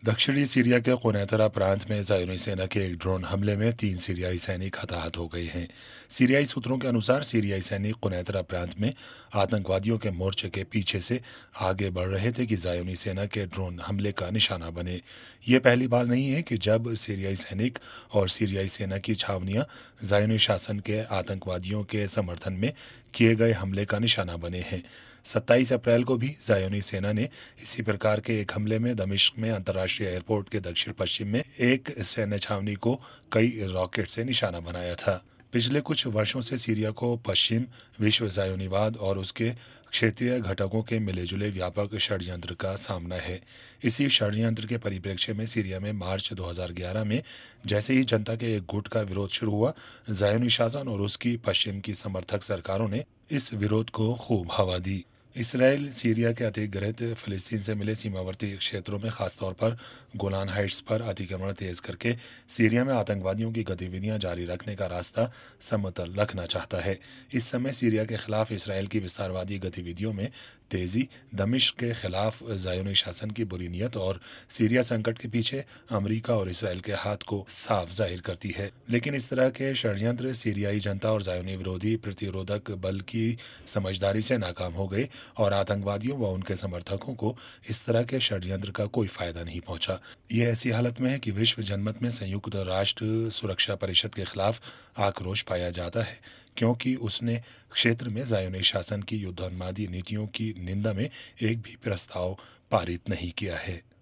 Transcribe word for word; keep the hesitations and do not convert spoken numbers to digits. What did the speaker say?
दक्षिणी सीरिया के क़ुनैतरा प्रांत में ज़ायोनी सेना के एक ड्रोन हमले में तीन सीरियाई सैनिक हताहत हो गए हैं। सीरियाई सूत्रों के अनुसार सीरियाई सैनिक क़ुनैतरा प्रांत में आतंकवादियों के मोर्चे के पीछे से आगे बढ़ रहे थे कि ज़ायोनी सेना के ड्रोन हमले का निशाना बने। ये पहली बार नहीं है कि जब सीरियाई सैनिक और सीरियाई सेना की छावनियां ज़ायोनी शासन के आतंकवादियों के समर्थन में किए गए हमले का निशाना बने हैं। सत्ताईस अप्रैल को भी ज़ायोनी सेना ने इसी प्रकार के एक हमले में दमिश्क में अंतर्राष्ट्रीय एयरपोर्ट के दक्षिण पश्चिम में एक सैन्य छावनी को कई रॉकेट से निशाना बनाया था। पिछले कुछ वर्षों से सीरिया को पश्चिम विश्व ज़ायोनीवाद और उसके क्षेत्रीय घटकों के मिलेजुले व्यापक षड्यंत्र का सामना है। इसी षड्यंत्र के परिप्रेक्ष्य में सीरिया में मार्च दो हज़ार ग्यारह में जैसे ही जनता के एक गुट का विरोध शुरू हुआ, ज़ायोनी शासन और उसकी पश्चिम की समर्थक सरकारों ने इस विरोध को खूब हवा दी। इसराइल सीरिया के अधिग्रहित फ़िलिस्तीन से मिले सीमावर्ती क्षेत्रों में खासतौर पर गोलान हाइट्स पर अतिक्रमण तेज करके सीरिया में आतंकवादियों की गतिविधियां जारी रखने का रास्ता समतल रखना चाहता है। इस समय सीरिया के खिलाफ इसराइल की विस्तारवादी गतिविधियों में तेजी दमिश्क के खिलाफ ज़ायोनी शासन की बुरी नीयत और सीरिया संकट के पीछे अमेरिका और इसराइल के हाथ को साफ जाहिर करती है। लेकिन इस तरह के षड्यंत्र सीरियाई जनता और ज़ायोनी विरोधी प्रतिरोधक बल की समझदारी से नाकाम हो गए और आतंकवादियों व उनके समर्थकों को इस तरह के षड्यंत्र का कोई फायदा नहीं पहुंचा। ये ऐसी हालत में है कि विश्व जनमत में संयुक्त राष्ट्र सुरक्षा परिषद के खिलाफ आक्रोश पाया जाता है, क्योंकि उसने क्षेत्र में ज़ायोनी शासन की युद्धोन्मादी नीतियों की निंदा में एक भी प्रस्ताव पारित नहीं किया है।